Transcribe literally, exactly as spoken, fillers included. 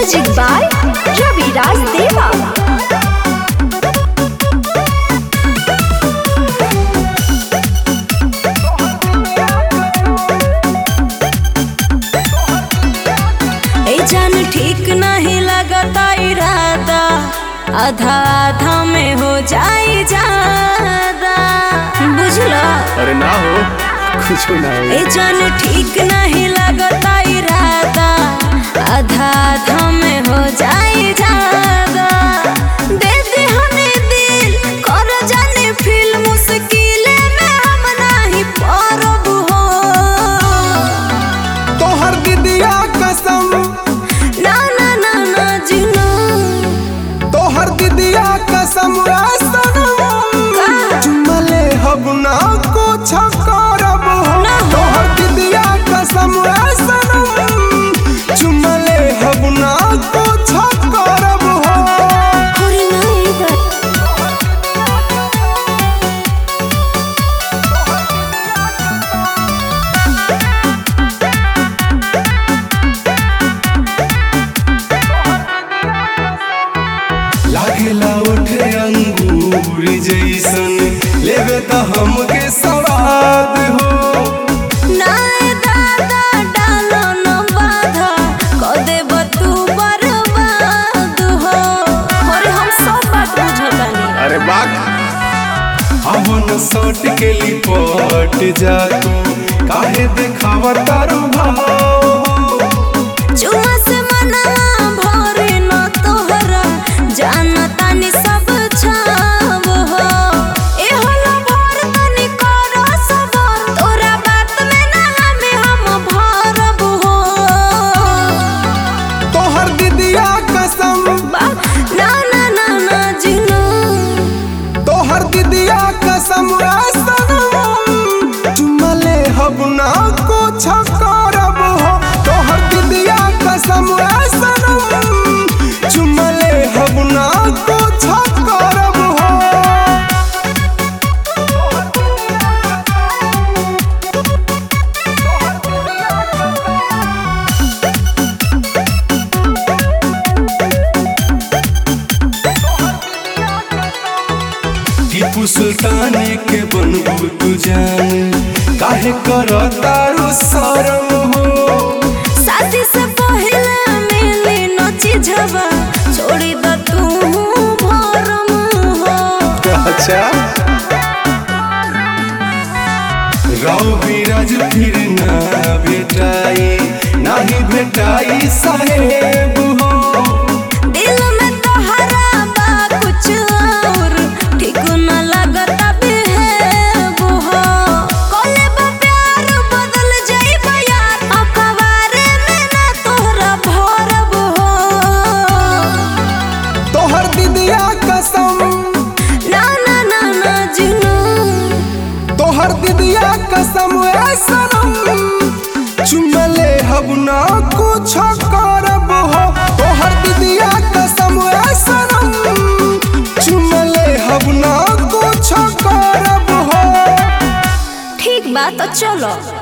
Music by Ravi Raj Deva. ठीक नहीं लगता इरादा, आधा आधा में हो जाए ज्यादा, बुझला? अरे ना हो कुछ ना हो। ए जान ठीक नहीं लगता इरादा, आधा आधा में हो जाए ज्यादा। दे दे हमें दिल कर जाने फील, मुश्किल में हम नहीं पारब हो। तोहर दीदिया कसम, ना ना ना ना जीना, तोहर दीदिया कसम चुमले हब ना कुछ करब हो। तोहर दीदिया कसम चुमले हब ना कुछ करब हो। अरे नहीं बा लागेला उठे अंगूर जैसन, लेवे त हमके सवाद हो। ना दादा डालो न बाधा, क देब तू बर्बाद हो। अरे हम सब बात बुझतानी। अरे बात हमन सट के लिपट जा तू, काहे देखावा तारू भाव। चुमा से मना भरे न तोहरा, जानतानी सब छाव हो। ए होला भर तनी करो सबर, तोरा बात में ना हमें हम भरब हो। तोहर दीदिया कसम, ना ना ना ना जीना, तोहर दीदिया कसम चुमले हब ना कुछ करब हो। तोहर दीदिया कसम चुमले हब ना कुछ करब हो। टीपू सुल्तान के बनबू तू जान, काहे कर तारू शरम हो। शादी से पहले मिली न चीजवा, छोड़ी द तू भरम हो। अच्छा राव बिराज फिर ना भेटाई, नाही भेटाई साहेब हो। दिल में तोहरा बा कुछ और, ठीक न लगता बेहेब हो। कोले बा प्यार बदल जाइबा यार, अखबारे में ना तोहरा भरब हो। तोहर दीदिया कसम, ना ना ना ना जीना, तोहर दीदिया कसम चुमले हब ना कुछ करब हो। तोहर दीदिया कसम चुमले हब ना कुछ करब हो। ठीक बात तो चलो।